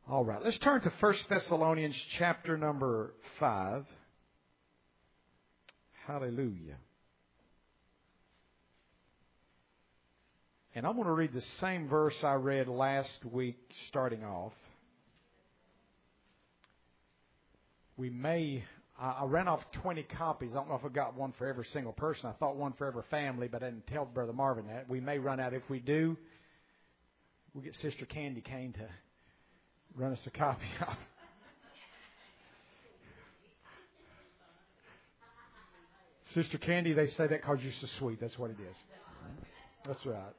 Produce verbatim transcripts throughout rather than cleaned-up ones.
All right, let's turn to First Thessalonians chapter number five. Hallelujah. And I'm going to read the same verse I read last week starting off. We may, I ran off twenty copies. I don't know if I got one for every single person. I thought one for every family, but I didn't tell Brother Marvin that. We may run out. If we do, we'll get Sister Candy Kane to run us a copy off. Sister Candy, they say that because you're so sweet. That's what it is. That's right.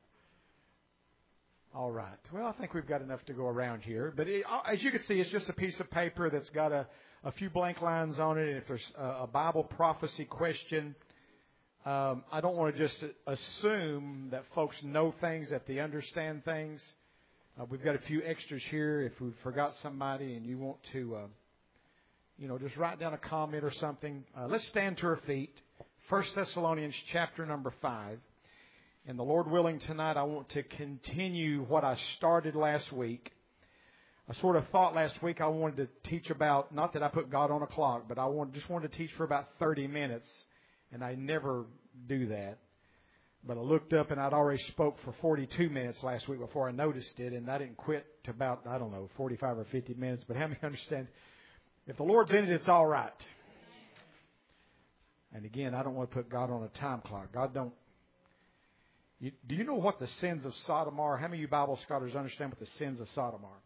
All right. Well, I think we've got enough to go around here. But it, as you can see, it's just a piece of paper that's got a, a few blank lines on it. And if there's a, a Bible prophecy question, um, I don't want to just assume that folks know things, that they understand things. Uh, we've got a few extras here. If we forgot somebody and you want to, uh, you know, just write down a comment or something. Uh, let's stand to our feet. First Thessalonians chapter number five. And the Lord willing, tonight I want to continue what I started last week. I sort of thought last week I wanted to teach about, not that I put God on a clock, but I want, just wanted to teach for about thirty minutes. And I never do that. But I looked up and I'd already spoke for forty-two minutes last week before I noticed it. And I didn't quit to about, I don't know, forty-five or fifty minutes. But how many understand? If the Lord's in it, it's all right. And again, I don't want to put God on a time clock. God don't. You, do you know what the sins of Sodom are? How many of you Bible scholars understand what the sins of Sodom are?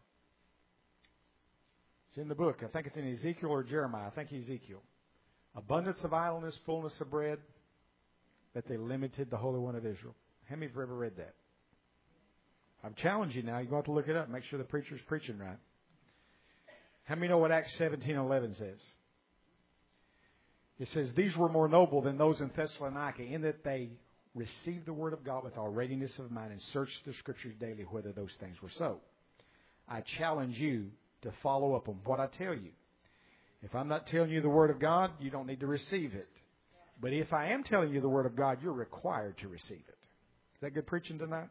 It's in the book. I think it's in Ezekiel or Jeremiah. I think Ezekiel. Abundance of idleness, fullness of bread, that they limited the Holy One of Israel. How many have ever read that? I'm challenging you now. You're going to have to look it up. Make sure the preacher's preaching right. How many know what Acts seventeen eleven says? It says, these were more noble than those in Thessalonica, in that they received the word of God with all readiness of mind and searched the Scriptures daily whether those things were so. I challenge you to follow up on what I tell you. If I'm not telling you the word of God, you don't need to receive it. But if I am telling you the word of God, you're required to receive it. Is that good preaching tonight?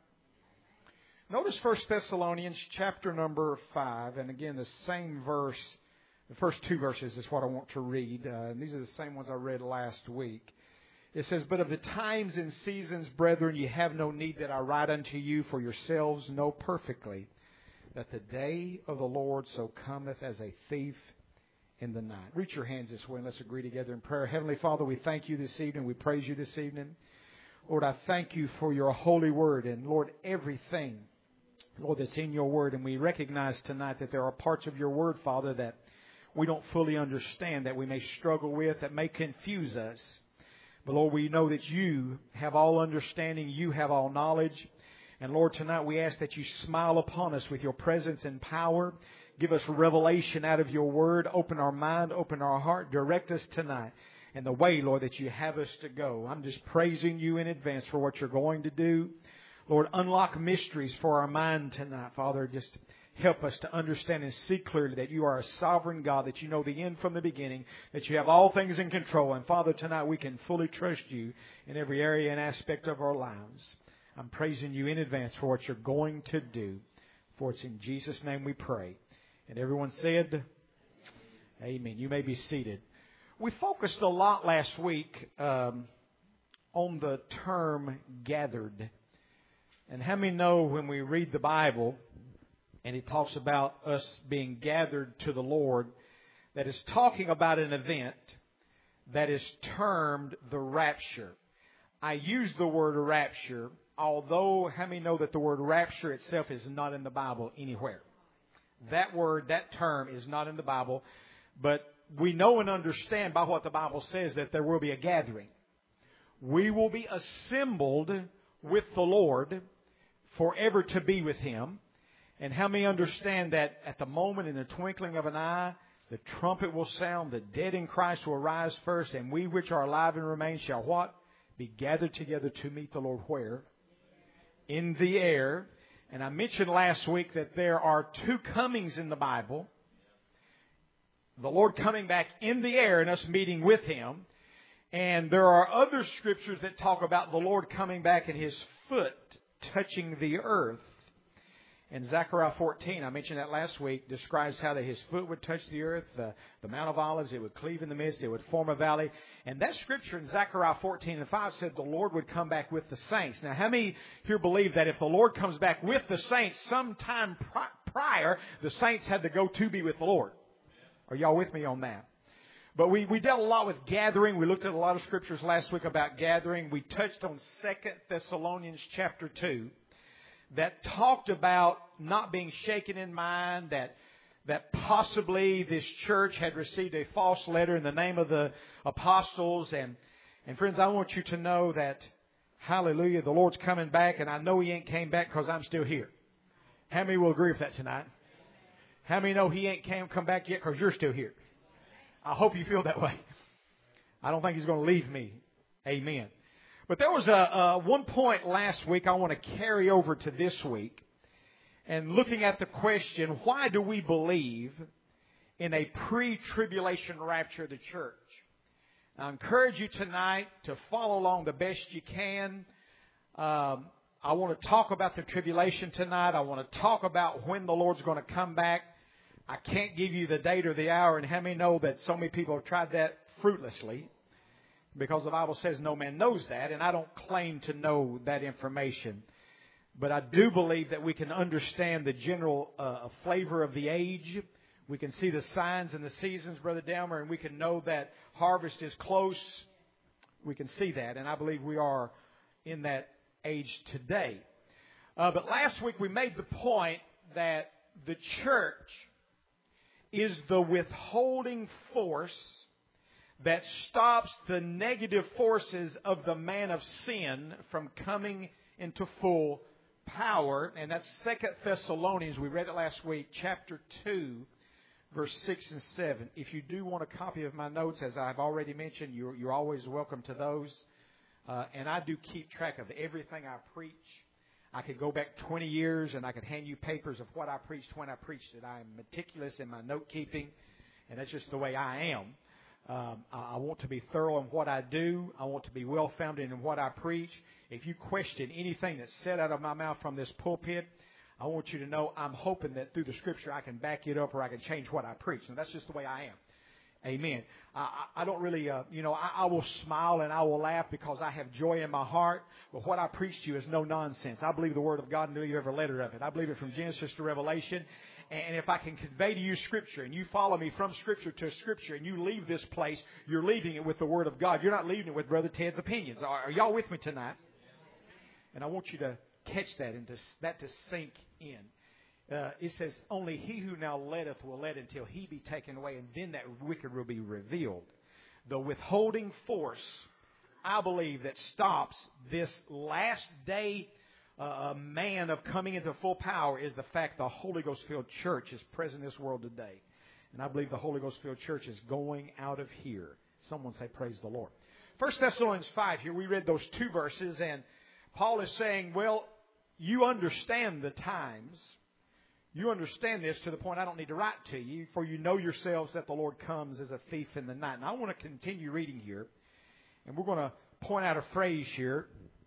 Notice First Thessalonians chapter number five, and again the same verse. The first two verses is what I want to read. Uh, and these are the same ones I read last week. It says, but of the times and seasons, brethren, ye have no need that I write unto you, for yourselves know perfectly that the day of the Lord so cometh as a thief in the night. Reach your hands this way and let's agree together in prayer. Heavenly Father, we thank you this evening. We praise you this evening. Lord, I thank you for your holy word. And Lord, everything, Lord, that's in your word. And we recognize tonight that there are parts of your word, Father, that we don't fully understand, that we may struggle with, that may confuse us. But Lord, we know that you have all understanding, you have all knowledge. And Lord, tonight we ask that you smile upon us with your presence and power. Give us revelation out of your word. Open our mind, open our heart. Direct us tonight in the way, Lord, that you have us to go. I'm just praising you in advance for what you're going to do. Lord, unlock mysteries for our mind tonight, Father. Just help us to understand and see clearly that you are a sovereign God, that you know the end from the beginning, that you have all things in control. And Father, tonight we can fully trust you in every area and aspect of our lives. I'm praising you in advance for what you're going to do. For it's in Jesus' name we pray. And everyone said, amen. You may be seated. We focused a lot last week um, on the term gathered. And how many know when we read the Bible, and it talks about us being gathered to the Lord, that is talking about an event that is termed the rapture. I use the word rapture, although how many know that the word rapture itself is not in the Bible anywhere? That word, that term is not in the Bible, but we know and understand by what the Bible says that there will be a gathering. We will be assembled with the Lord forever to be with Him. And how many understand that at the moment, in the twinkling of an eye, the trumpet will sound, the dead in Christ will rise first, and we which are alive and remain shall what? Be gathered together to meet the Lord where? In the air. And I mentioned last week that there are two comings in the Bible. The Lord coming back in the air and us meeting with Him. And there are other scriptures that talk about the Lord coming back and His foot touching the earth. And Zechariah fourteen, I mentioned that last week, describes how that his foot would touch the earth, the, the Mount of Olives, it would cleave in the midst, it would form a valley. And that scripture in Zechariah fourteen and five said the Lord would come back with the saints. Now, how many here believe that if the Lord comes back with the saints sometime prior, the saints had to go to be with the Lord? Are y'all with me on that? But we, we dealt a lot with gathering. We looked at a lot of scriptures last week about gathering. We touched on Second Thessalonians chapter two. That talked about not being shaken in mind, that that possibly this church had received a false letter in the name of the apostles. And, and friends, I want you to know that, hallelujah, the Lord's coming back, and I know He ain't came back because I'm still here. How many will agree with that tonight? How many know He ain't came, come back yet because you're still here? I hope you feel that way. I don't think He's going to leave me. Amen. But there was a, a one point last week I want to carry over to this week. And looking at the question, why do we believe in a pre-tribulation rapture of the church? I encourage you tonight to follow along the best you can. Um, I want to talk about the tribulation tonight. I want to talk about when the Lord's going to come back. I can't give you the date or the hour. And how many know that so many people have tried that fruitlessly? Because the Bible says no man knows that, and I don't claim to know that information. But I do believe that we can understand the general uh, flavor of the age. We can see the signs and the seasons, Brother Delmer, and we can know that harvest is close. We can see that, and I believe we are in that age today. Uh, but last week we made the point that the church is the withholding force that stops the negative forces of the man of sin from coming into full power. And that's Second Thessalonians. We read it last week, chapter two, verse six and seven. If you do want a copy of my notes, as I've already mentioned, you're, you're always welcome to those. Uh, and I do keep track of everything I preach. I could go back twenty years and I could hand you papers of what I preached when I preached it. I am meticulous in my note keeping, and that's just the way I am. Um, I want to be thorough in what I do. I want to be well-founded in what I preach. If you question anything that's said out of my mouth from this pulpit, I want you to know I'm hoping that through the Scripture I can back it up or I can change what I preach. And that's just the way I am. Amen. I, I don't really, uh, you know, I, I will smile and I will laugh because I have joy in my heart. But what I preach to you is no nonsense. I believe the Word of God and believe every letter of it. I believe it from Genesis to Revelation. And if I can convey to you Scripture and you follow me from Scripture to Scripture and you leave this place, you're leaving it with the Word of God. You're not leaving it with Brother Ted's opinions. Are, are y'all with me tonight? And I want you to catch that and to, that to sink in. Uh, it says, only he who now letteth will let until he be taken away, and then that wicked will be revealed. The withholding force, I believe, that stops this last day uh, man of coming into full power is the fact the Holy Ghost-filled church is present in this world today. And I believe the Holy Ghost-filled church is going out of here. Someone say, praise the Lord. First Thessalonians five, here we read those two verses, and Paul is saying, well, you understand the times. You understand this to the point I don't need to write to you, for you know yourselves that the Lord comes as a thief in the night. And I want to continue reading here, and we're going to point out a phrase here.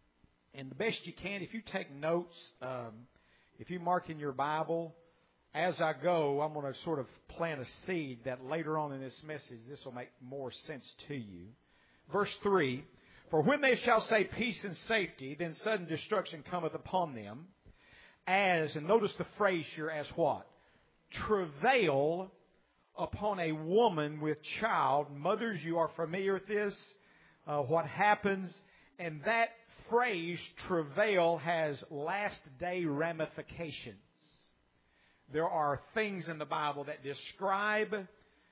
And the best you can, if you take notes, um, if you mark in your Bible, as I go, I'm going to sort of plant a seed that later on in this message, this will make more sense to you. Verse three, for when they shall say peace and safety, then sudden destruction cometh upon them. As, and notice the phrase here, as what? Travail upon a woman with child. Mothers, you are familiar with this. Uh, what happens? And that phrase, travail, has last day ramifications. There are things in the Bible that describe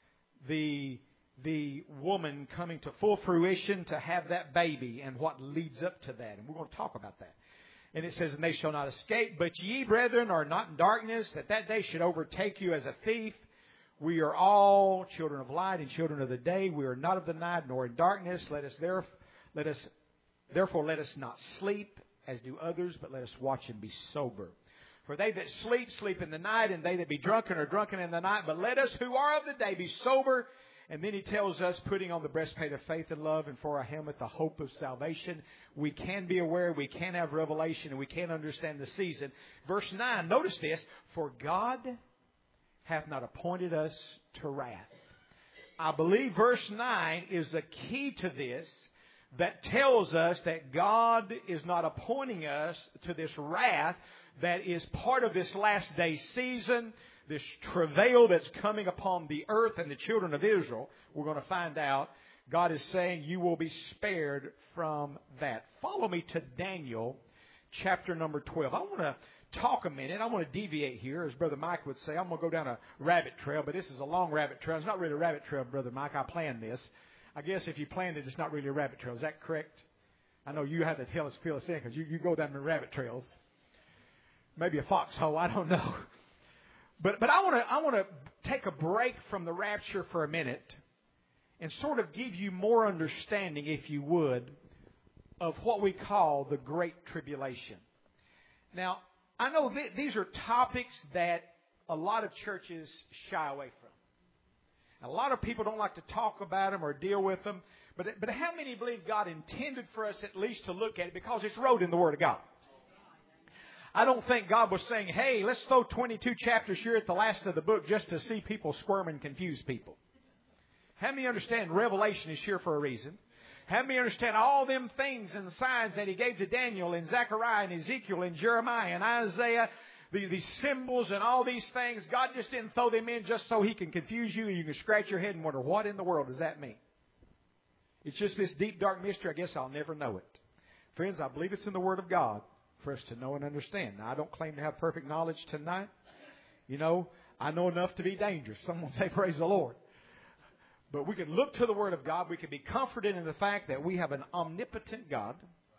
the, the woman coming to full fruition to have that baby and what leads up to that. And we're going to talk about that. And it says, and they shall not escape. But ye, brethren, are not in darkness, that that day should overtake you as a thief. We are all children of light and children of the day. We are not of the night, nor in darkness. Let us, there, let us therefore let us not sleep, as do others, but let us watch and be sober. For they that sleep, sleep in the night, and they that be drunken are drunken in the night. But let us who are of the day be sober And then he tells us, putting on the breastplate of faith and love, and for our helmet, the hope of salvation. We can be aware, we can have revelation, and we can understand the season. Verse nine, notice this, for God hath not appointed us to wrath. I believe verse nine is the key to this, that tells us that God is not appointing us to this wrath that is part of this last day season, this travail that's coming upon the earth and the children of Israel. We're going to find out. God is saying you will be spared from that. Follow me to Daniel chapter number twelve. I want to talk a minute. I want to deviate here, as Brother Mike would say. I'm going to go down a rabbit trail, but this is a long rabbit trail. It's not really a rabbit trail, Brother Mike. I planned this. I guess if you planned it, it's not really a rabbit trail. Is that correct? I know you have to tell us, fill us in, because you, you go down the rabbit trails. Maybe a foxhole, I don't know. But but I want to I want to take a break from the rapture for a minute and sort of give you more understanding, if you would, of what we call the Great Tribulation. Now, I know th- these are topics that a lot of churches shy away from. A lot of people don't like to talk about them or deal with them. But but how many believe God intended for us at least to look at it because it's wrote in the Word of God? I don't think God was saying, hey, let's throw twenty-two chapters here at the last of the book just to see people squirm and confuse people. How many understand Revelation is here for a reason? How many understand all them things and signs that He gave to Daniel and Zechariah and Ezekiel and Jeremiah and Isaiah, the, these symbols and all these things? God just didn't throw them in just so He can confuse you and you can scratch your head and wonder, what in the world does that mean? It's just this deep, dark mystery. I guess I'll never know it. Friends, I believe it's in the Word of God for us to know and understand. Now, I don't claim to have perfect knowledge tonight. You know, I know enough to be dangerous. Someone say, praise the Lord. But we can look to the Word of God. We can be comforted in the fact that we have an omnipotent God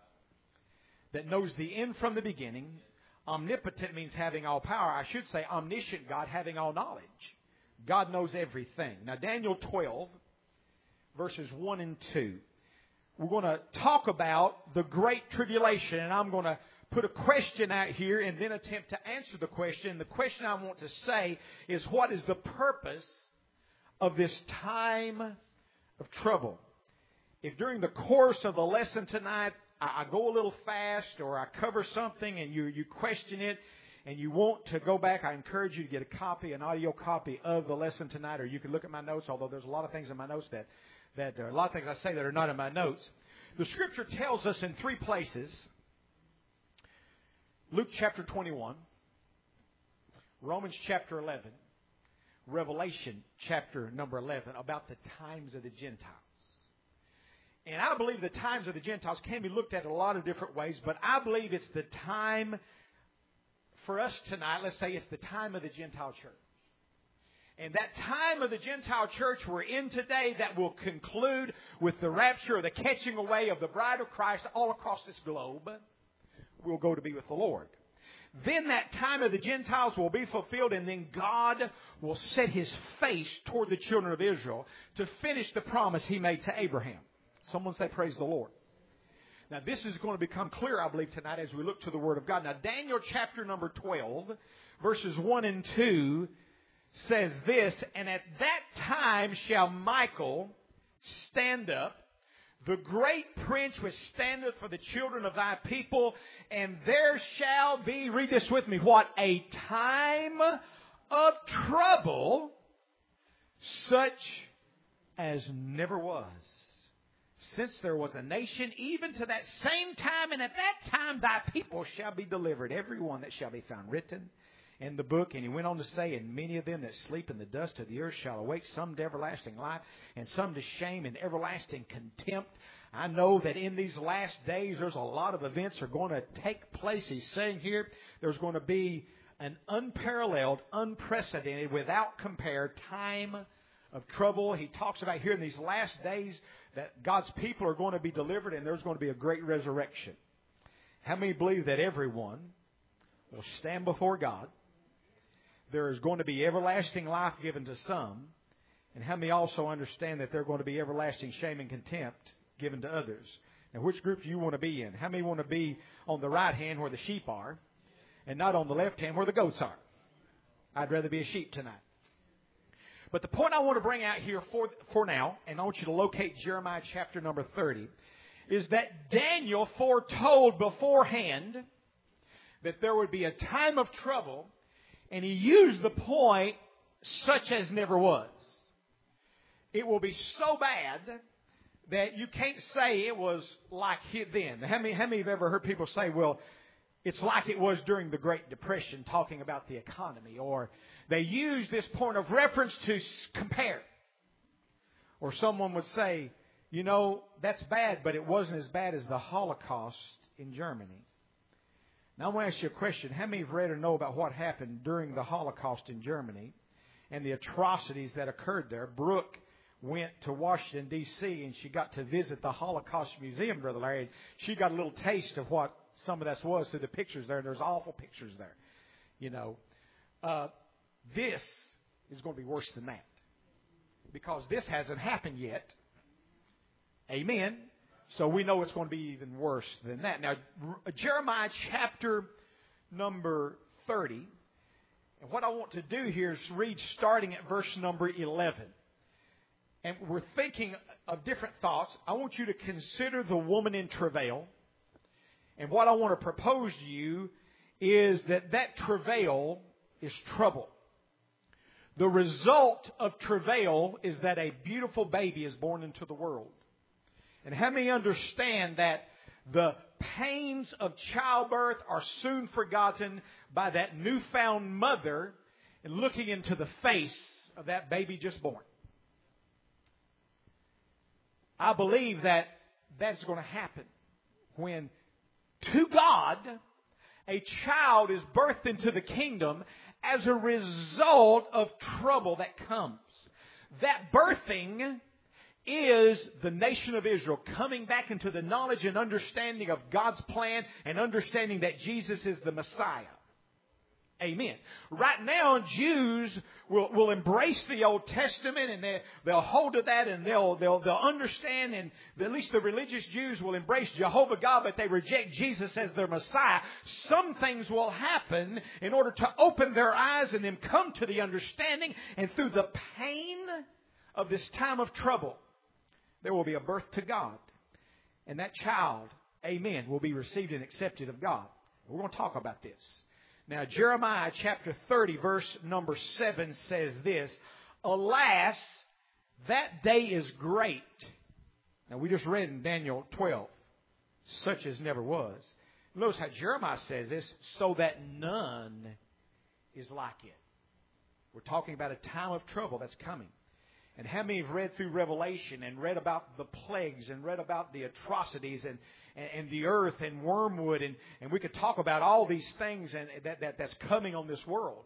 that knows the end from the beginning. Omnipotent means having all power. I should say omniscient God, having all knowledge. God knows everything. Now, Daniel twelve, verses one and two. We're going to talk about the Great Tribulation, and I'm going to put a question out here and then attempt to answer the question. The question I want to say is, what is the purpose of this time of trouble? If during the course of the lesson tonight I go a little fast or I cover something and you, you question it and you want to go back, I encourage you to get a copy, an audio copy of the lesson tonight, or you can look at my notes, although there's a lot of things in my notes that, that there are a lot of things I say that are not in my notes. The Scripture tells us in three places, Luke chapter twenty-one, Romans chapter eleven, Revelation chapter number eleven, about the times of the Gentiles. And I believe the times of the Gentiles can be looked at in a lot of different ways, but I believe it's the time for us tonight. Let's say it's the time of the Gentile church. And that time of the Gentile church we're in today that will conclude with the rapture or the catching away of the bride of Christ all across this globe, we'll go to be with the Lord. Then that time of the Gentiles will be fulfilled, and then God will set His face toward the children of Israel to finish the promise He made to Abraham. Someone say, praise the Lord. Now, this is going to become clear, I believe, tonight as we look to the Word of God. Now, Daniel chapter number twelve, verses one and two says this, and at that time shall Michael stand up, the great prince which standeth for the children of thy people, and there shall be, read this with me, what? A time of trouble such as never was, since there was a nation, even to that same time, and at that time thy people shall be delivered, every one that shall be found written in the book. And he went on to say, and many of them that sleep in the dust of the earth shall awake, some to everlasting life, and some to shame and everlasting contempt. I know that in these last days there's a lot of events are going to take place. He's saying here there's going to be an unparalleled, unprecedented, without compare time of trouble. He talks about here in these last days that God's people are going to be delivered and there's going to be a great resurrection. How many believe that everyone will stand before God? There is going to be everlasting life given to some. And how many also understand that there are going to be everlasting shame and contempt given to others? Now, which group do you want to be in? How many want to be on the right hand where the sheep are and not on the left hand where the goats are? I'd rather be a sheep tonight. But the point I want to bring out here for, for now, and I want you to locate Jeremiah chapter number thirty, is that Daniel foretold beforehand that there would be a time of trouble, and he used the point, such as never was. It will be so bad that you can't say it was like it then. How many, how many have ever heard people say, well, it's like it was during the Great Depression, talking about the economy? Or they use this point of reference to compare. Or someone would say, you know, that's bad, but it wasn't as bad as the Holocaust in Germany. Now, I want to ask you a question. How many have read or know about what happened during the Holocaust in Germany and the atrocities that occurred there? Brooke went to Washington, D C, and she got to visit the Holocaust Museum, Brother Larry. She got a little taste of what some of that was through the pictures there. There's awful pictures there. You know, uh, this is going to be worse than that, because this hasn't happened yet. Amen. So we know it's going to be even worse than that. Now, Jeremiah chapter number thirty. And what I want to do here is read starting at verse number eleven. And we're thinking of different thoughts. I want you to consider the woman in travail. And what I want to propose to you is that that travail is trouble. The result of travail is that a beautiful baby is born into the world. And how many understand that the pains of childbirth are soon forgotten by that newfound mother and looking into the face of that baby just born? I believe that that's going to happen when, to God, a child is birthed into the kingdom as a result of trouble that comes. That birthing is the nation of Israel coming back into the knowledge and understanding of God's plan and understanding that Jesus is the Messiah. Amen. Right now, Jews will, will embrace the Old Testament, and they, they'll hold to that, and they'll, they'll, they'll understand, and at least the religious Jews will embrace Jehovah God, but they reject Jesus as their Messiah. Some things will happen in order to open their eyes and them come to the understanding, and through the pain of this time of trouble, there will be a birth to God. And that child, amen, will be received and accepted of God. We're going to talk about this. Now, Jeremiah chapter thirty, verse number seven says this, alas, that day is great. Now, we just read in Daniel twelve, such as never was. Notice how Jeremiah says this, so that none is like it. We're talking about a time of trouble that's coming. And how many have read through Revelation and read about the plagues and read about the atrocities and, and, and the earth and wormwood, and, and we could talk about all these things and that, that that's coming on this world.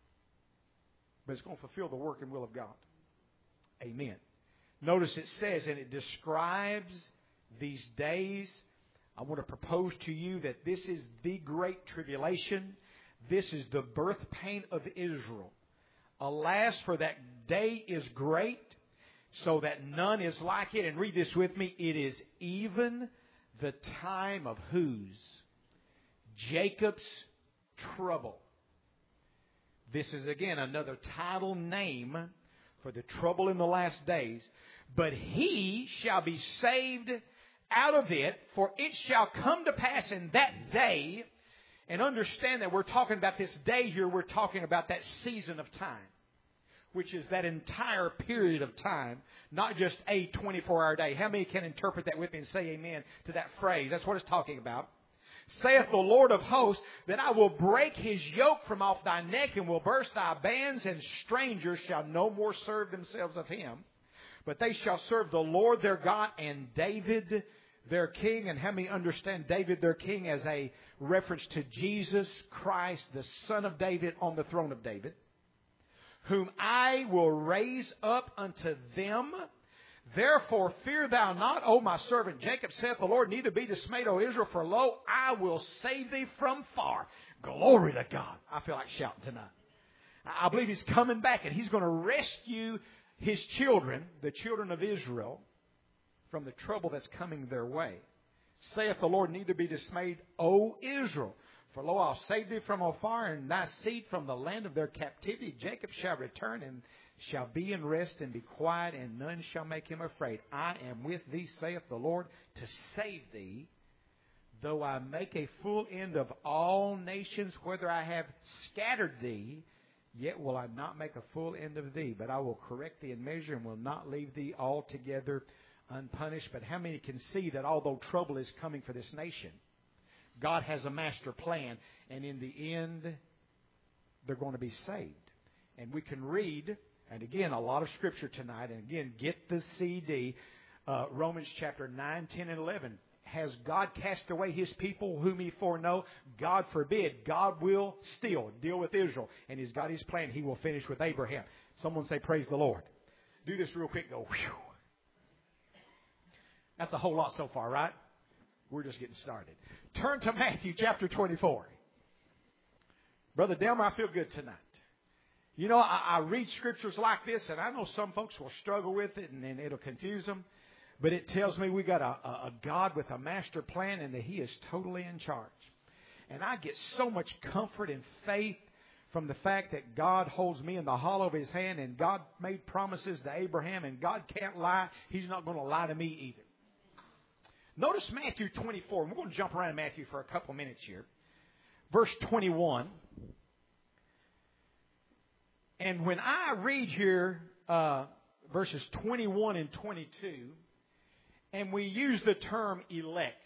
But it's going to fulfill the work and will of God. Amen. Notice it says, and it describes these days. I want to propose to you that this is the great tribulation. This is the birth pain of Israel. Alas, for that day is great, so that none is like it. And read this with me. It is even the time of whose? Jacob's trouble. This is again another title name for the trouble in the last days. But he shall be saved out of it, for it shall come to pass in that day. And understand that we're talking about this day here, we're talking about that season of time, which is that entire period of time, not just a twenty-four hour day. How many can interpret that with me and say amen to that phrase? That's what it's talking about. Saith the Lord of hosts, that I will break his yoke from off thy neck and will burst thy bands, and strangers shall no more serve themselves of him. But they shall serve the Lord their God and David their king. And how many understand David their king as a reference to Jesus Christ, the son of David, on the throne of David, whom I will raise up unto them. Therefore fear thou not, O my servant Jacob, saith the Lord, neither be dismayed, O Israel, for lo, I will save thee from far. Glory to God. I feel like shouting tonight. I believe he's coming back, and he's going to rescue his children, the children of Israel, from the trouble that's coming their way. Saith the Lord, neither be dismayed, O Israel, For lo, I'll save thee from afar, and thy seed from the land of their captivity. Jacob shall return, and shall be in rest, and be quiet, and none shall make him afraid. I am with thee, saith the Lord, to save thee. Though I make a full end of all nations, whether I have scattered thee, yet will I not make a full end of thee. But I will correct thee in measure, and will not leave thee altogether unpunished. But how many can see that although trouble is coming for this nation, God has a master plan, and in the end, they're going to be saved. And we can read, and again, a lot of Scripture tonight, and again, get the C D, uh, Romans chapter nine, ten, and eleven. Has God cast away His people whom He foreknow? God forbid. God will still deal with Israel, and He's got His plan. He will finish with Abraham. Someone say, praise the Lord. Do this real quick. Go, whew. That's a whole lot so far, right? We're just getting started. Turn to Matthew chapter twenty-four. Brother Delmer, I feel good tonight. You know, I, I read scriptures like this, and I know some folks will struggle with it, and, and it'll confuse them. But it tells me we got a, a, a God with a master plan, and that He is totally in charge. And I get so much comfort and faith from the fact that God holds me in the hollow of His hand, and God made promises to Abraham, and God can't lie. He's not going to lie to me either. Notice Matthew twenty-four. We're going to jump around Matthew for a couple of minutes here. Verse twenty-one. And when I read here uh, verses twenty-one and twenty-two, and we use the term elect,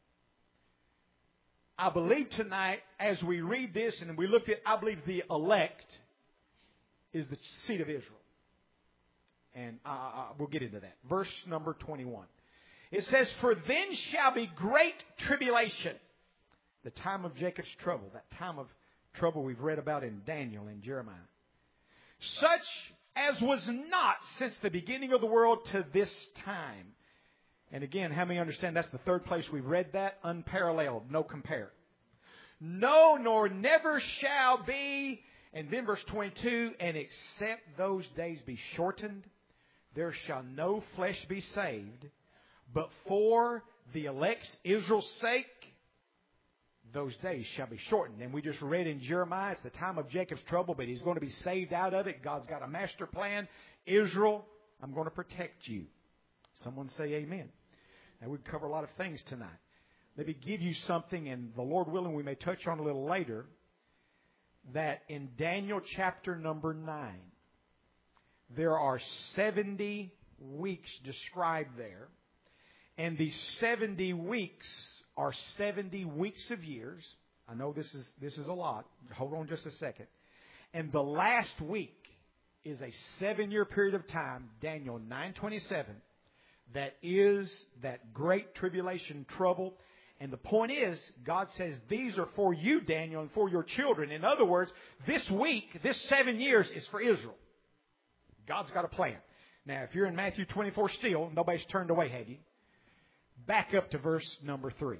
I believe tonight as we read this and we look at, I believe the elect is the seed of Israel. And uh, uh, we'll get into that. Verse number twenty-one. It says, for then shall be great tribulation. The time of Jacob's trouble. That time of trouble we've read about in Daniel and Jeremiah. Such as was not since the beginning of the world to this time. And again, how many understand that's the third place we've read that? Unparalleled. No compare. No, nor never shall be. And then verse twenty-two, and except those days be shortened, there shall no flesh be saved. But for the elect's, Israel's sake, those days shall be shortened. And we just read in Jeremiah, it's the time of Jacob's trouble, but he's going to be saved out of it. God's got a master plan. Israel, I'm going to protect you. Someone say amen. Now, we cover a lot of things tonight. Let me give you something, and the Lord willing, we may touch on a little later, that in Daniel chapter number nine, there are seventy weeks described there. And these seventy weeks are seventy weeks of years. I know this is this is a lot. Hold on just a second. And the last week is a seven-year period of time, Daniel nine twenty-seven, that is that great tribulation trouble. And the point is, God says, these are for you, Daniel, and for your children. In other words, this week, this seven years is for Israel. God's got a plan. Now, if you're in Matthew twenty-four still, nobody's turned away, have you? Back up to verse number three.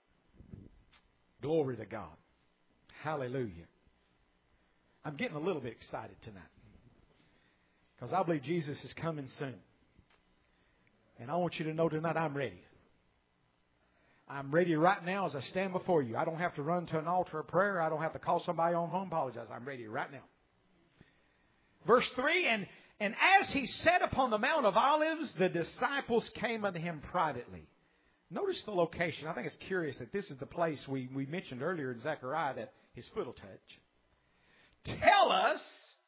Glory to God. Hallelujah. I'm getting a little bit excited tonight, because I believe Jesus is coming soon. And I want you to know tonight I'm ready. I'm ready right now as I stand before you. I don't have to run to an altar of prayer. I don't have to call somebody on home, apologize. I'm ready right now. Verse three, and, and as he sat upon the Mount of Olives, the disciples came unto him privately. Notice the location. I think it's curious that this is the place we, we mentioned earlier in Zechariah that his foot will touch. Tell us,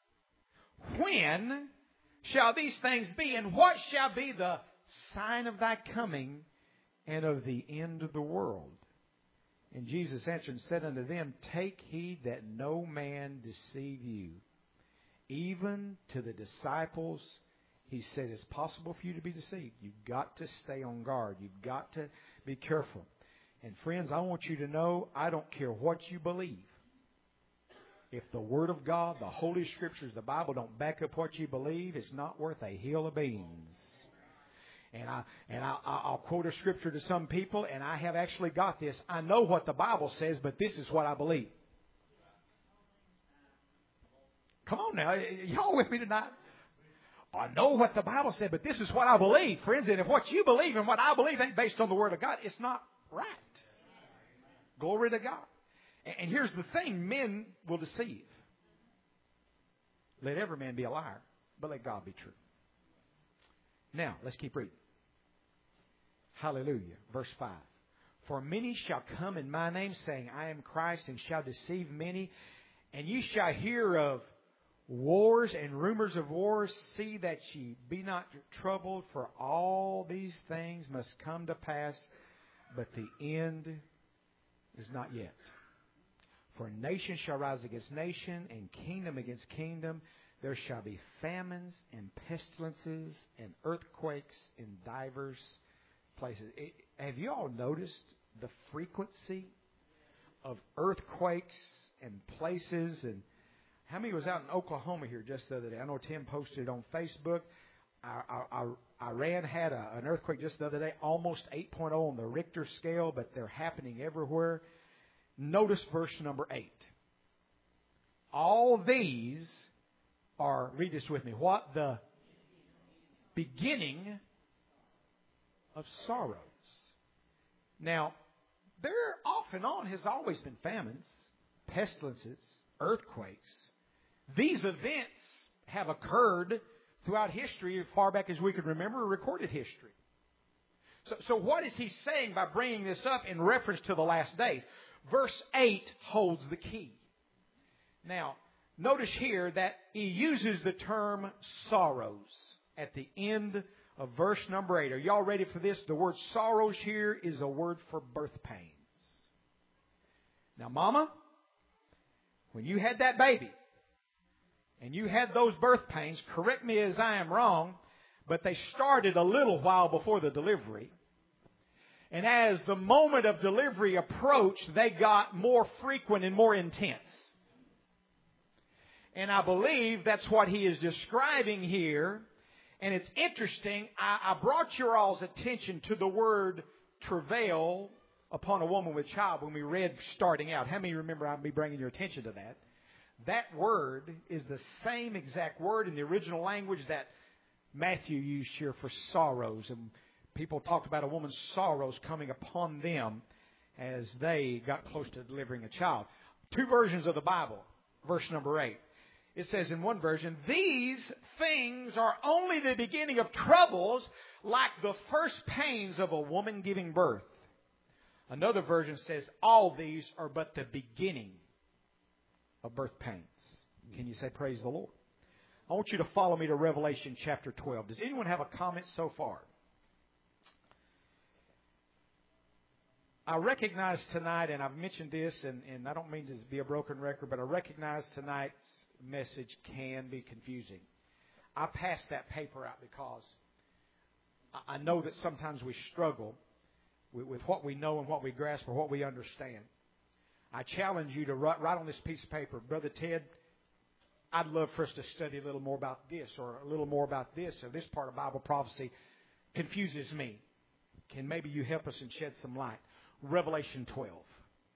when shall these things be, and what shall be the sign of thy coming and of the end of the world? And Jesus answered and said unto them, take heed that no man deceive you. Even to the disciples, he said, it's possible for you to be deceived. You've got to stay on guard. You've got to be careful. And friends, I want you to know, I don't care what you believe. If the Word of God, the Holy Scriptures, the Bible don't back up what you believe, it's not worth a hill of beans. And, I, and I, I'll quote a Scripture to some people, and I have actually got this. I know what the Bible says, but this is what I believe. Come on now. Y'all with me tonight? I know what the Bible said, but this is what I believe. Friends, and if what you believe and what I believe ain't based on the Word of God, it's not right. Glory to God. And here's the thing, men will deceive. Let every man be a liar, but let God be true. Now, let's keep reading. Hallelujah. Verse five. For many shall come in my name, saying, I am Christ, and shall deceive many. And ye shall hear of wars and rumors of wars. See that ye be not troubled, for all these things must come to pass, but the end is not yet. For nation shall rise against nation, and kingdom against kingdom. There shall be famines and pestilences and earthquakes in divers places. It, have you all noticed the frequency of earthquakes and places? And how many was out in Oklahoma here just the other day? I know Tim posted it on Facebook. Our, our, Iran had a, an earthquake just the other day, almost eight point oh on the Richter scale, but they're happening everywhere. Notice verse number eight. All these are, read this with me, what? The beginning of sorrows. Now, there off and on has always been famines, pestilences, earthquakes. These events have occurred throughout history as far back as we can remember recorded history. So, so what is he saying by bringing this up in reference to the last days? Verse eight holds the key. Now, notice here that he uses the term sorrows at the end of verse number eight. Are y'all ready for this? The word sorrows here is a word for birth pains. Now, Mama, when you had that baby and you had those birth pains, correct me as I am wrong, but they started a little while before the delivery. And as the moment of delivery approached, they got more frequent and more intense. And I believe that's what he is describing here. And it's interesting, I, I brought your all's attention to the word travail upon a woman with child when we read starting out. How many remember I'll be bringing your attention to that? That word is the same exact word in the original language that Matthew used here for sorrows. And people talked about a woman's sorrows coming upon them as they got close to delivering a child. Two versions of the Bible. Verse number eight. It says in one version, these things are only the beginning of troubles, like the first pains of a woman giving birth. Another version says, all these are but the beginning of birth pains. Can you say praise the Lord? I want you to follow me to Revelation chapter twelve. Does anyone have a comment so far? I recognize tonight, and I've mentioned this, and, and I don't mean to be a broken record, but I recognize tonight's message can be confusing. I passed that paper out because I know that sometimes we struggle with, with what we know and what we grasp or what we understand. I challenge you to write, write on this piece of paper, Brother Ted, I'd love for us to study a little more about this or a little more about this, or this part of Bible prophecy confuses me. Can maybe you help us and shed some light? Revelation twelve.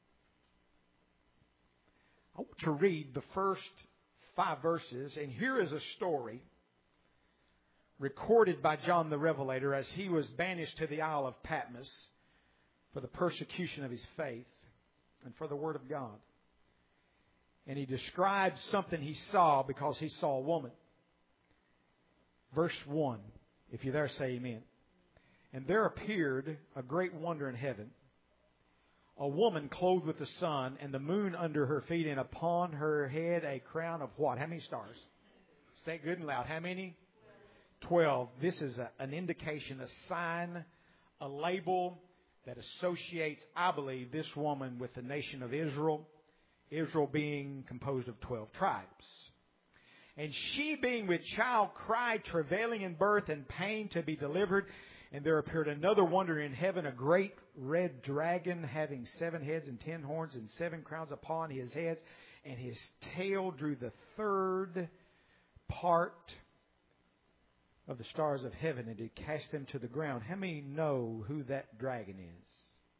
I want to read the first five verses, and here is a story recorded by John the Revelator as he was banished to the Isle of Patmos for the persecution of his faith and for the Word of God. And he describes something he saw because he saw a woman. Verse one, if you're there, say amen. And there appeared a great wonder in heaven, a woman clothed with the sun and the moon under her feet, and upon her head a crown of what? How many stars? Say it good and loud. How many? Twelve. This is a, an indication, a sign, a label that associates, I believe, this woman with the nation of Israel. Israel being composed of twelve tribes. And she being with child cried, travailing in birth and pain to be delivered. And there appeared another wonder in heaven, a great red dragon having seven heads and ten horns and seven crowns upon his heads. And his tail drew the third part of the stars of heaven and did cast them to the ground. How many know who that dragon is?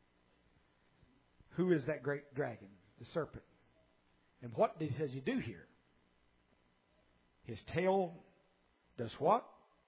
Who is that great dragon? The serpent. And what does he do here? His tail does what?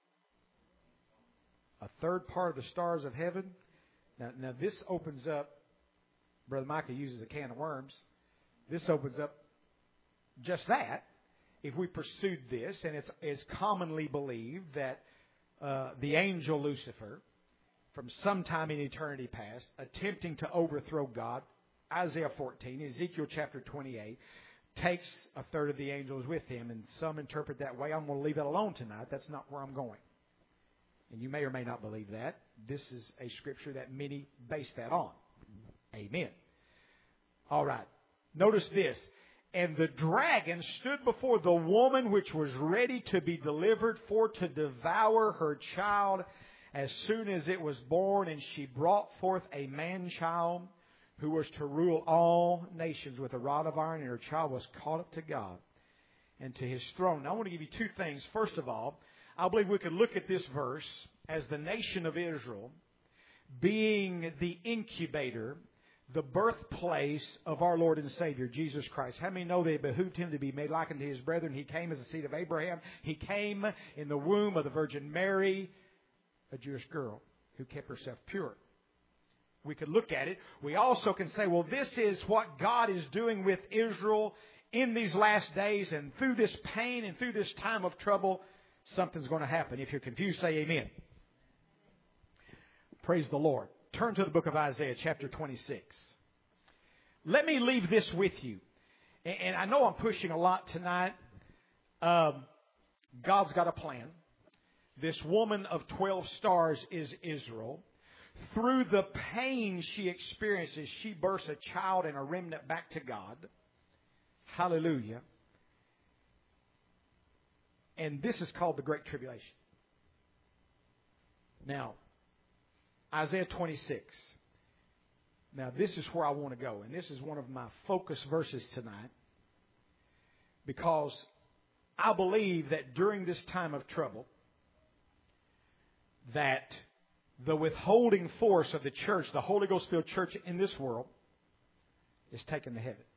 A third part of the stars of heaven. Now, now this opens up, Brother Micah uses a can of worms. This opens up just that. If we pursued this, and it's, it's commonly believed that uh, the angel Lucifer, from some time in eternity past, attempting to overthrow God, Isaiah fourteen, Ezekiel chapter twenty-eight, takes a third of the angels with him, and some interpret that way. I'm going to leave that alone tonight. That's not where I'm going. And you may or may not believe that. This is a scripture that many base that on. Amen. All right. Notice this. And the dragon stood before the woman which was ready to be delivered for to devour her child as soon as it was born. And she brought forth a man-child who was to rule all nations with a rod of iron. And her child was caught up to God and to His throne. Now I want to give you two things. First of all, I believe we could look at this verse as the nation of Israel being the incubator, the birthplace of our Lord and Savior, Jesus Christ. How many know that it behooved Him to be made like unto His brethren? He came as the seed of Abraham. He came in the womb of the Virgin Mary, a Jewish girl who kept herself pure. We could look at it. We also can say, well, this is what God is doing with Israel in these last days, and through this pain and through this time of trouble, something's going to happen. If you're confused, say amen. Praise the Lord. Turn to the book of Isaiah, chapter twenty-six. Let me leave this with you. And I know I'm pushing a lot tonight. Um, God's got a plan. This woman of twelve stars is Israel. Through the pain she experiences, she births a child and a remnant back to God. Hallelujah. And this is called the Great Tribulation. Now, Isaiah twenty-six. Now, this is where I want to go. And this is one of my focus verses tonight. Because I believe that during this time of trouble, that the withholding force of the church, the Holy Ghost-filled church in this world, is taken to heaven.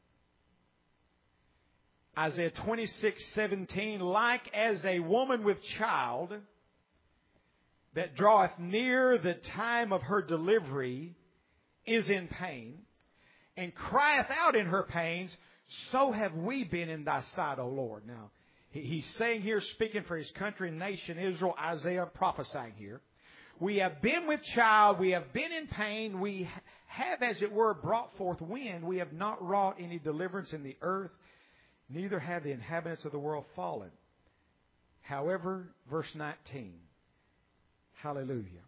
Isaiah twenty-six seventeen, like as a woman with child that draweth near the time of her delivery is in pain, and crieth out in her pains, so have we been in thy sight, O Lord. Now, he's saying here, speaking for his country and nation, Israel, Isaiah prophesying here. We have been with child, we have been in pain, we have, as it were, brought forth wind. We have not wrought any deliverance in the earth, neither have the inhabitants of the world fallen. However, verse nineteen, hallelujah.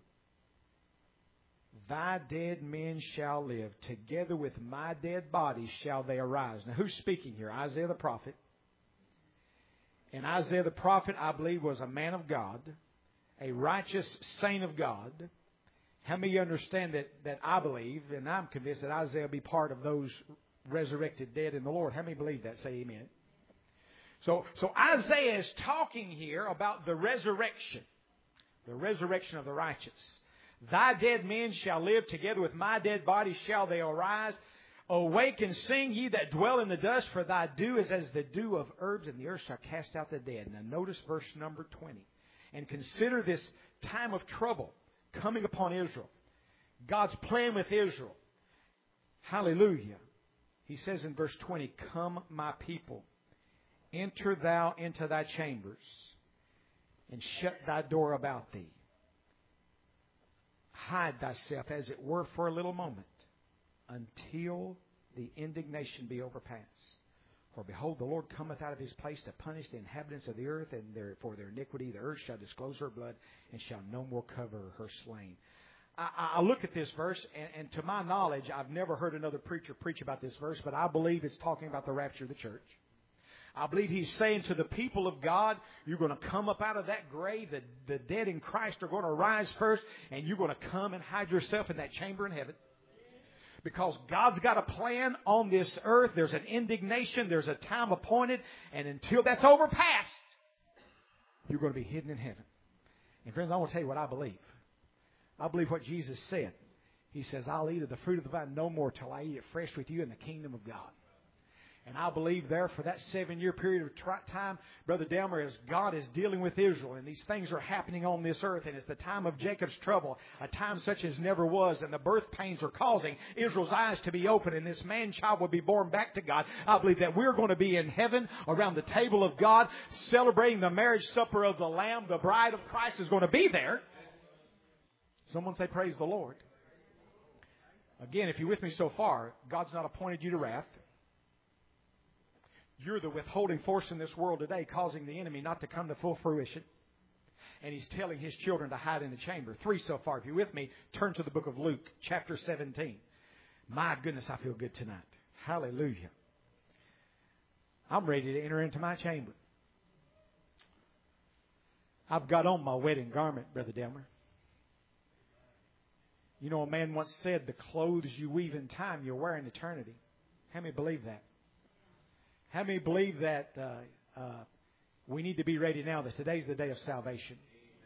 Thy dead men shall live, together with my dead body shall they arise. Now, who's speaking here? Isaiah the prophet. And Isaiah the prophet, I believe, was a man of God, a righteous saint of God. How many of you understand that, that I believe, and I'm convinced that Isaiah will be part of those resurrected dead in the Lord? How many believe that? Say amen. So, so Isaiah is talking here about the resurrection, the resurrection of the righteous. Thy dead men shall live, together with my dead body shall they arise. Awake and sing, ye that dwell in the dust, for thy dew is as the dew of herbs, and the earth shall cast out the dead. Now notice verse number twenty. And consider this time of trouble coming upon Israel. God's plan with Israel. Hallelujah. He says in verse twenty, come, my people, enter thou into thy chambers, and shut thy door about thee. Hide thyself, as it were, for a little moment, until the indignation be overpassed. For behold, the Lord cometh out of His place to punish the inhabitants of the earth, and their, for their iniquity the earth shall disclose her blood, and shall no more cover her slain. I, I look at this verse, and, and to my knowledge, I've never heard another preacher preach about this verse, but I believe it's talking about the rapture of the church. I believe he's saying to the people of God, you're going to come up out of that grave. The, the dead in Christ are going to rise first, and you're going to come and hide yourself in that chamber in heaven. Because God's got a plan on this earth. There's an indignation. There's a time appointed. And until that's overpassed, you're going to be hidden in heaven. And friends, I want to tell you what I believe. I believe what Jesus said. He says, I'll eat of the fruit of the vine no more till I eat it fresh with you in the kingdom of God. And I believe there for that seven-year period of tri- time, Brother Delmer, as God is dealing with Israel, and these things are happening on this earth, and it's the time of Jacob's trouble, a time such as never was, and the birth pains are causing Israel's eyes to be open, and this man-child will be born back to God. I believe that we're going to be in heaven around the table of God, celebrating the marriage supper of the Lamb. The bride of Christ is going to be there. Someone say, praise the Lord. Again, if you're with me so far, God's not appointed you to wrath. You're the withholding force in this world today, causing the enemy not to come to full fruition. And he's telling his children to hide in the chamber. Three so far. If you're with me, turn to the book of Luke, chapter seventeen. My goodness, I feel good tonight. Hallelujah. I'm ready to enter into my chamber. I've got on my wedding garment, Brother Delmer. You know, a man once said, the clothes you weave in time, you'll wear in eternity. How many believe that? How many believe that uh, uh, we need to be ready now, that today's the day of salvation?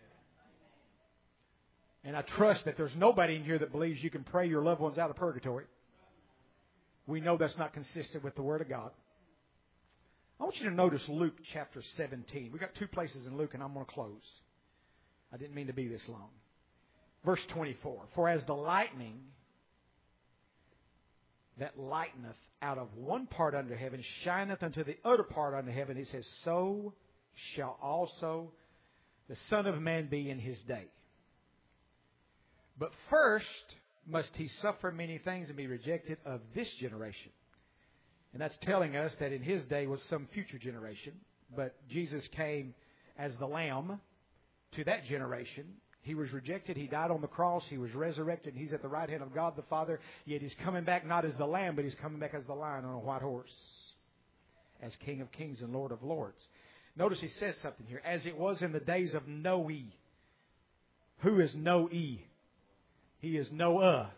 And I trust that there's nobody in here that believes you can pray your loved ones out of purgatory. We know that's not consistent with the Word of God. I want you to notice Luke chapter seventeen. We've got two places in Luke, and I'm going to close. I didn't mean to be this long. Verse twenty-four. For as the lightning that lighteneth out of one part under heaven shineth unto the other part under heaven, he says, so shall also the Son of Man be in his day. But first must he suffer many things and be rejected of this generation. And that's telling us that in his day was some future generation. But Jesus came as the Lamb to that generation. He was rejected. He died on the cross. He was resurrected. He's at the right hand of God the Father. Yet He's coming back not as the Lamb, but He's coming back as the Lion on a white horse. As King of Kings and Lord of Lords. Notice He says something here. As it was in the days of Noe. Who is Noe? He is Noah.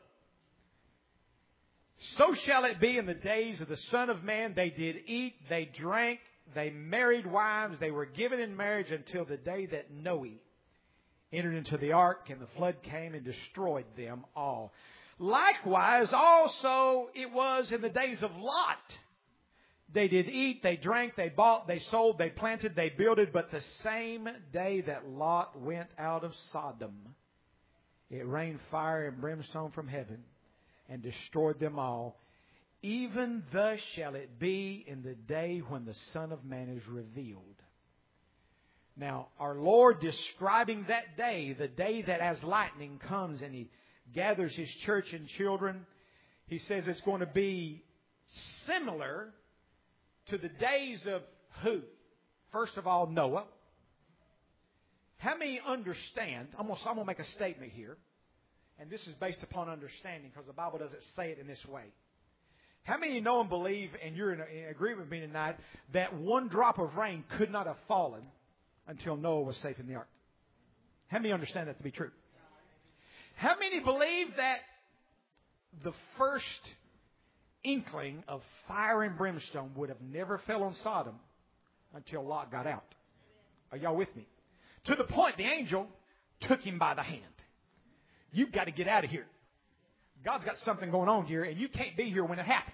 So shall it be in the days of the Son of Man. They did eat, they drank, they married wives, they were given in marriage until the day that Noe entered into the ark, and the flood came and destroyed them all. Likewise, also it was in the days of Lot. They did eat, they drank, they bought, they sold, they planted, they builded, but the same day that Lot went out of Sodom, it rained fire and brimstone from heaven and destroyed them all. Even thus shall it be in the day when the Son of Man is revealed. Now, our Lord describing that day, the day that as lightning comes and He gathers His church and children, He says it's going to be similar to the days of who? First of all, Noah. How many understand? I'm going to, I'm going to make a statement here. And this is based upon understanding because the Bible doesn't say it in this way. How many know and believe, and you're in, in agreement with me tonight, that one drop of rain could not have fallen until Noah was safe in the ark? How many understand that to be true? How many believe that the first inkling of fire and brimstone would have never fell on Sodom until Lot got out? Are y'all with me? To the point the angel took him by the hand. You've got to get out of here. God's got something going on here, and you can't be here when it happens.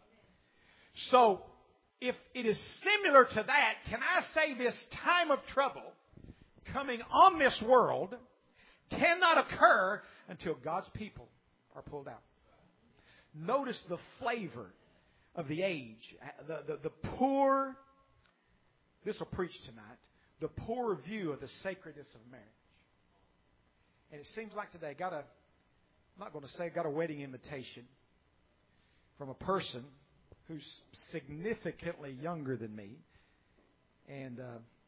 So, if it is similar to that, can I say this time of trouble coming on this world cannot occur until God's people are pulled out. Notice the flavor of the age, the, the, the poor, this will preach tonight, the poor view of the sacredness of marriage. And it seems like today, got a, I'm not going to say got a wedding invitation from a person who's significantly younger than me. And, uh,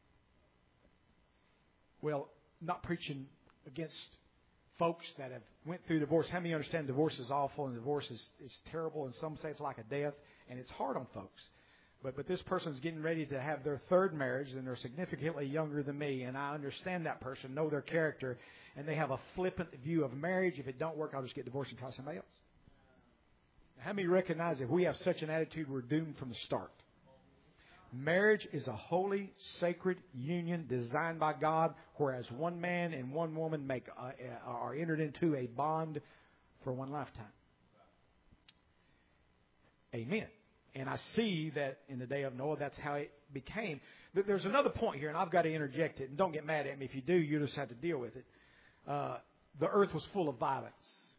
well, not preaching against folks that have went through divorce. How many understand divorce is awful and divorce is, is terrible, and some say it's like a death, and it's hard on folks. But but this person's getting ready to have their third marriage, and they're significantly younger than me, and I understand that person, know their character, and they have a flippant view of marriage. If it don't work, I'll just get divorced and try somebody else. Now, how many recognize if we have such an attitude, we're doomed from the start? Marriage is a holy, sacred union designed by God, whereas one man and one woman make uh, are entered into a bond for one lifetime. Amen. And I see that in the day of Noah, that's how it became. There's another point here, and I've got to interject it. And don't get mad at me. If you do, you just have to deal with it. Uh, the earth was full of violence.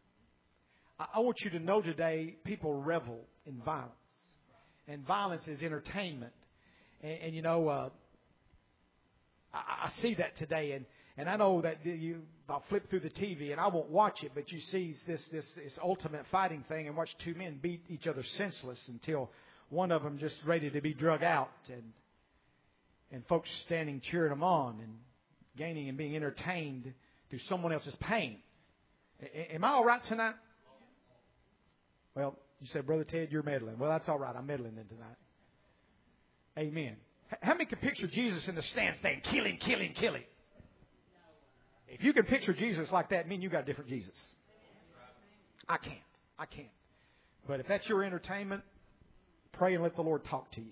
I, I want you to know today, people revel in violence. And violence is entertainment. And, and you know, uh, I, I see that today. And, and I know that you, I'll flip through the T V, and I won't watch it, but you see this, this, this ultimate fighting thing and watch two men beat each other senseless until one of them just ready to be drug out, and and folks standing cheering them on and gaining and being entertained through someone else's pain. A- am I all right tonight? Well, you said, Brother Ted, you're meddling. Well, that's all right. I'm meddling then tonight. Amen. H- how many can picture Jesus in the stands saying, kill him, kill him, kill him? If you can picture Jesus like that, it means you got a different Jesus. I can't. I can't. But if that's your entertainment, pray and let the Lord talk to you.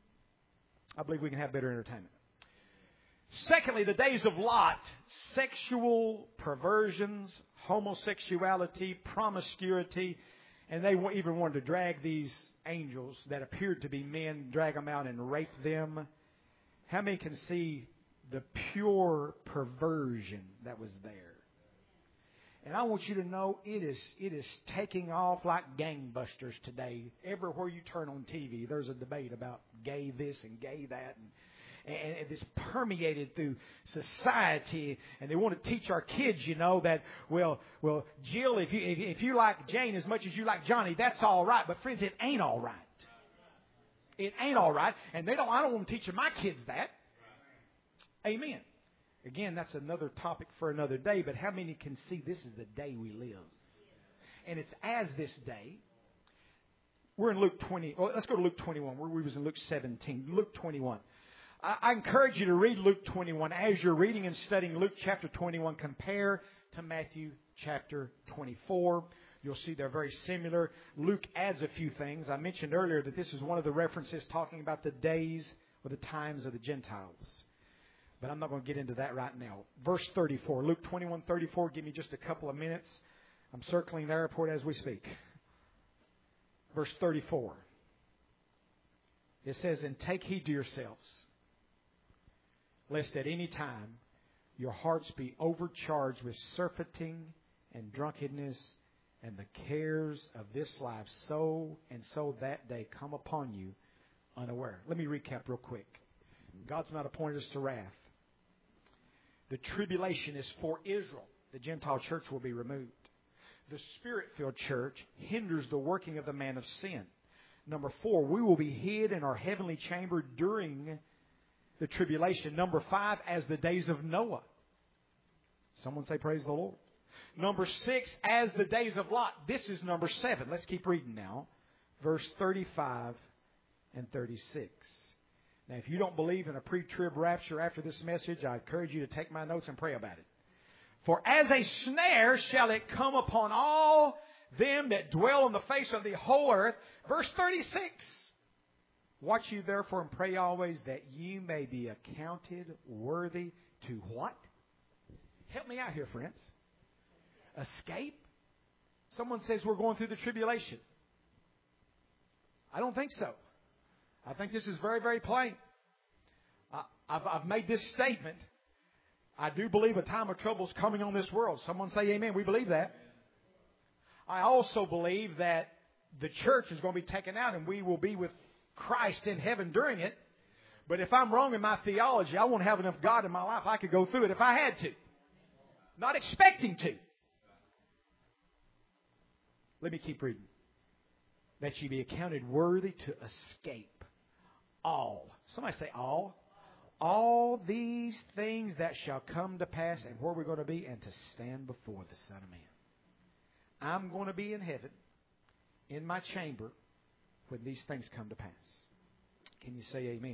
I believe we can have better entertainment. Secondly, the days of Lot, sexual perversions, homosexuality, promiscuity, and they even wanted to drag these angels that appeared to be men, drag them out and rape them. How many can see the pure perversion that was there? And I want you to know it is it is taking off like gangbusters today. Everywhere you turn on T V, there's a debate about gay this and gay that, and, and it's permeated through society. And they want to teach our kids, you know, that well, well, Jill, if you if, if you like Jane as much as you like Johnny, that's all right. But friends, it ain't all right. It ain't all right, and they don't. I don't want to teach my kids that. Amen. Again, that's another topic for another day, but how many can see this is the day we live? And it's as this day. We're in Luke twenty. Well, let's go to Luke twenty-one. Where we was in Luke seventeen. Luke twenty-one. I, I encourage you to read Luke twenty-one. As you're reading and studying Luke chapter twenty-one, compare to Matthew chapter twenty-four. You'll see they're very similar. Luke adds a few things. I mentioned earlier that this is one of the references talking about the days or the times of the Gentiles. But I'm not going to get into that right now. Verse thirty-four, Luke twenty-one thirty-four. Give me just a couple of minutes. I'm circling the airport as we speak. Verse thirty-four. It says, and take heed to yourselves, lest at any time your hearts be overcharged with surfeiting and drunkenness and the cares of this life, so and so that day come upon you unaware. Let me recap real quick. God's not appointed us to wrath. The tribulation is for Israel. The Gentile church will be removed. The Spirit-filled church hinders the working of the man of sin. Number four, we will be hid in our heavenly chamber during the tribulation. Number five, as the days of Noah. Someone say, praise the Lord. Number six, as the days of Lot. This is number seven. Let's keep reading now. Verse thirty-five and thirty-six. Now, if you don't believe in a pre-trib rapture after this message, I encourage you to take my notes and pray about it. For as a snare shall it come upon all them that dwell on the face of the whole earth. Verse thirty-six. Watch you therefore and pray always that you may be accounted worthy to what? Help me out here, friends. Escape? Someone says we're going through the tribulation. I don't think so. I think this is very, very plain. I, I've, I've made this statement. I do believe a time of trouble is coming on this world. Someone say amen. We believe that. I also believe that the church is going to be taken out and we will be with Christ in heaven during it. But if I'm wrong in my theology, I won't have enough God in my life. I could go through it if I had to. Not expecting to. Let me keep reading. That ye be accounted worthy to escape all. Somebody say all. All these things that shall come to pass, and where we're going to be, and to stand before the Son of Man. I'm going to be in heaven, in my chamber, when these things come to pass. Can you say amen?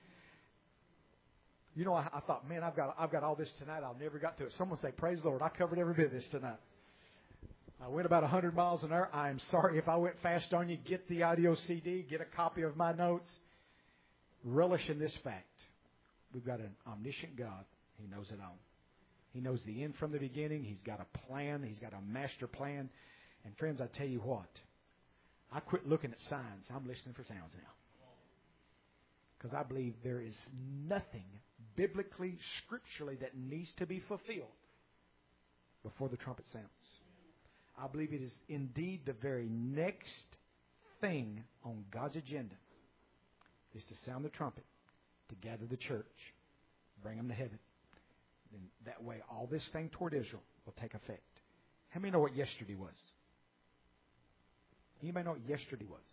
You know, I, I thought, man, I've got I've got all this tonight. I'll never got through it. Someone say, praise the Lord. I covered every bit of this tonight. I went about one hundred miles an hour. I am sorry if I went fast on you. Get the audio C D. Get a copy of my notes. Relish in this fact. We've got an omniscient God. He knows it all. He knows the end from the beginning. He's got a plan. He's got a master plan. And friends, I tell you what. I quit looking at signs. I'm listening for sounds now. Because I believe there is nothing biblically, scripturally that needs to be fulfilled before the trumpet sounds. I believe it is indeed the very next thing on God's agenda is to sound the trumpet, to gather the church, bring them to heaven. Then that way all this thing toward Israel will take effect. How many know what yesterday was? Anybody know what yesterday was?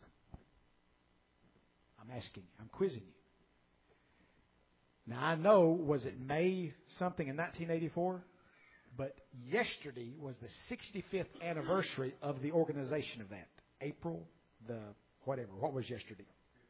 I'm asking you. I'm quizzing you. Now, I know, was it May something in nineteen eighty-four? But yesterday was the sixty-fifth anniversary of the organization of that. April the whatever. What was yesterday?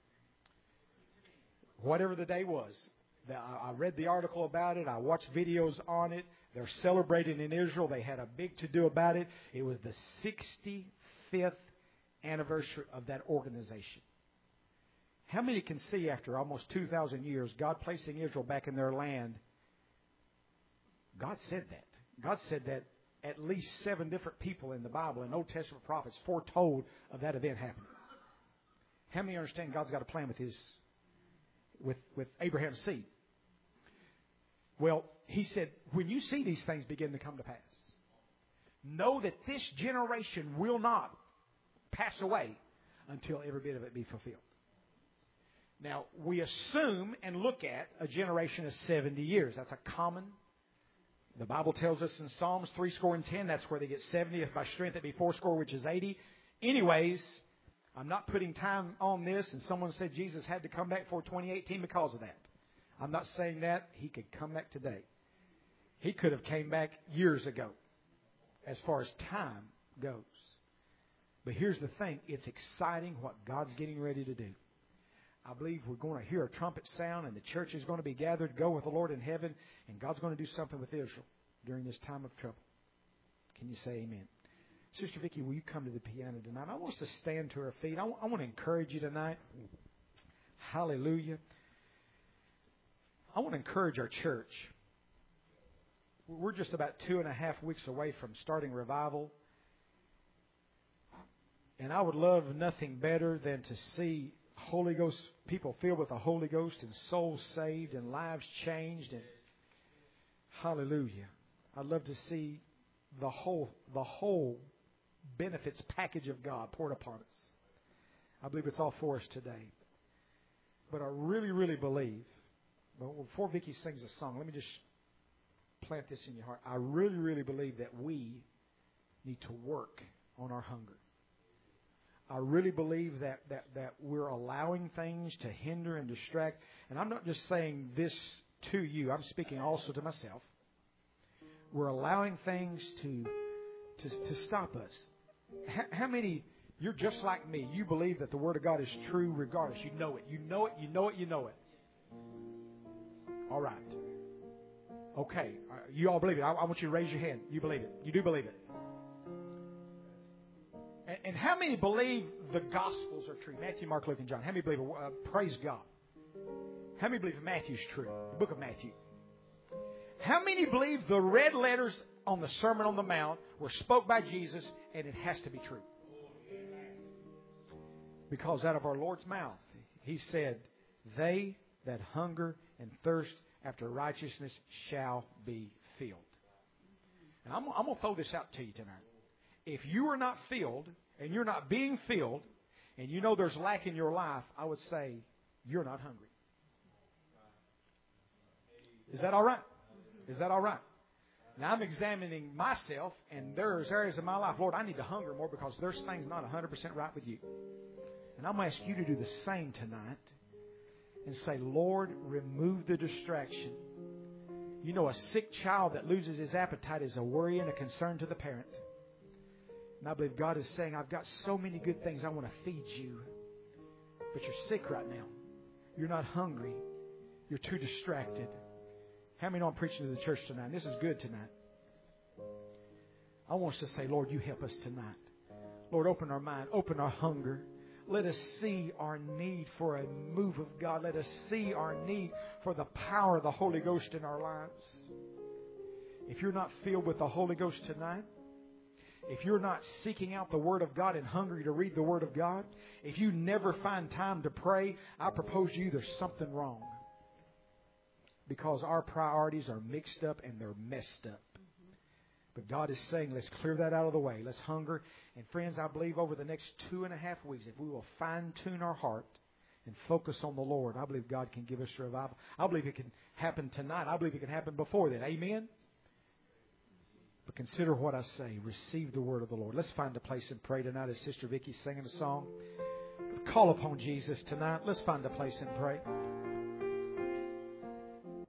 Whatever the day was. I read the article about it. I watched videos on it. They're celebrating in Israel. They had a big to-do about it. It was the sixty-fifth anniversary of that organization. How many can see after almost two thousand years, God placing Israel back in their land? God said that. God said that at least seven different people in the Bible and Old Testament prophets foretold of that event happening. How many understand God's got a plan with his, with, with Abraham's seed? Well, he said, when you see these things begin to come to pass, know that this generation will not pass away until every bit of it be fulfilled. Now, we assume and look at a generation of seventy years. That's a common. The Bible tells us in Psalms three score and ten, that's where they get seventy. If by strength it be four score, which is eighty. Anyways, I'm not putting time on this. And someone said Jesus had to come back before twenty eighteen because of that. I'm not saying that. He could come back today. He could have came back years ago as far as time goes. But here's the thing. It's exciting what God's getting ready to do. I believe we're going to hear a trumpet sound and the church is going to be gathered, go with the Lord in heaven, and God's going to do something with Israel during this time of trouble. Can you say amen? Sister Vicki, will you come to the piano tonight? I want us to stand to our feet. I, w- I want to encourage you tonight. Hallelujah. I want to encourage our church. We're just about two and a half weeks away from starting revival. And I would love nothing better than to see Holy Ghost, people filled with the Holy Ghost and souls saved and lives changed. And hallelujah. I'd love to see the whole, the whole benefits package of God poured upon us. I believe it's all for us today. But I really, really believe, but before Vicki sings a song, let me just plant this in your heart. I really, really believe that we need to work on our hunger. I really believe that, that, that we're allowing things to hinder and distract. And I'm not just saying this to you. I'm speaking also to myself. We're allowing things to, to, to stop us. How, how many, you're just like me. You believe that the Word of God is true regardless. You know it. You know it. You know it. You know it. All right. Okay. You all believe it. I, I want you to raise your hand. You believe it. You do believe it. And how many believe the Gospels are true? Matthew, Mark, Luke, and John. How many believe, uh, praise God. How many believe Matthew's true? The book of Matthew. How many believe the red letters on the Sermon on the Mount were spoke by Jesus and it has to be true? Because out of our Lord's mouth, He said, they that hunger and thirst after righteousness shall be filled. And I'm, I'm going to throw this out to you tonight. If you are not filled, and you're not being filled, and you know there's lack in your life, I would say you're not hungry. Is that all right? Is that all right? Now, I'm examining myself, and there's areas of my life, Lord, I need to hunger more because there's things not one hundred percent right with you. And I'm going to ask you to do the same tonight and say, Lord, remove the distraction. You know, a sick child that loses his appetite is a worry and a concern to the parent. And I believe God is saying, I've got so many good things I want to feed you. But you're sick right now. You're not hungry. You're too distracted. How many know I'm preaching to the church tonight? This is good tonight. I want us to say, Lord, you help us tonight. Lord, open our mind. Open our hunger. Let us see our need for a move of God. Let us see our need for the power of the Holy Ghost in our lives. If you're not filled with the Holy Ghost tonight, if you're not seeking out the Word of God and hungry to read the Word of God, if you never find time to pray, I propose to you there's something wrong. Because our priorities are mixed up and they're messed up. But God is saying, let's clear that out of the way. Let's hunger. And friends, I believe over the next two and a half weeks, if we will fine-tune our heart and focus on the Lord, I believe God can give us a revival. I believe it can happen tonight. I believe it can happen before then. Amen? But consider what I say. Receive the word of the Lord. Let's find a place and pray tonight as Sister Vicky's singing a song. Call upon Jesus tonight. Let's find a place and pray.